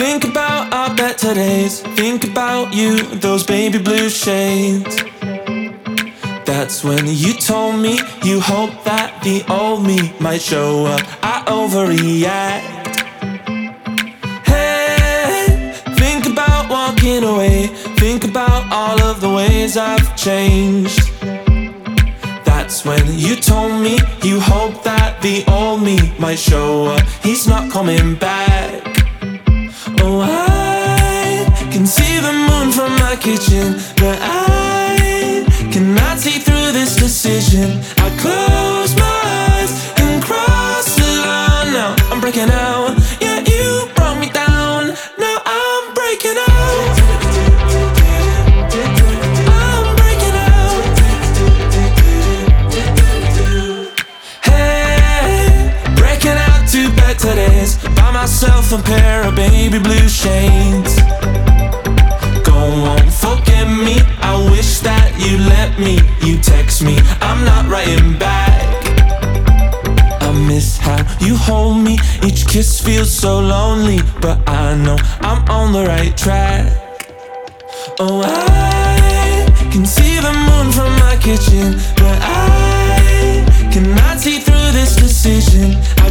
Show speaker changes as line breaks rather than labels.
Think about our better days. Think about you, those baby blue shades. That's when you told me you hope that the old me might show up. I overreact. Hey, think about walking away. Think about all of the ways I've changed. That's when you told me you hope that the old me might show up. He's not coming back. Oh, I can see the moon from my kitchen, but I cannot see through this decision. I close my eyes and cross the line. Now I'm breaking out. Yeah, you brought me down. Now I'm breaking out. I'm breaking out. Hey, breaking out to better days. Buy myself a pair of baby blue shades. Go on, forget me. I wish that you let me. You text me, I'm not writing back. I miss how you hold me. Each kiss feels so lonely, but I know I'm on the right track. Oh, I can see the moon from my kitchen, but I cannot see through this decision.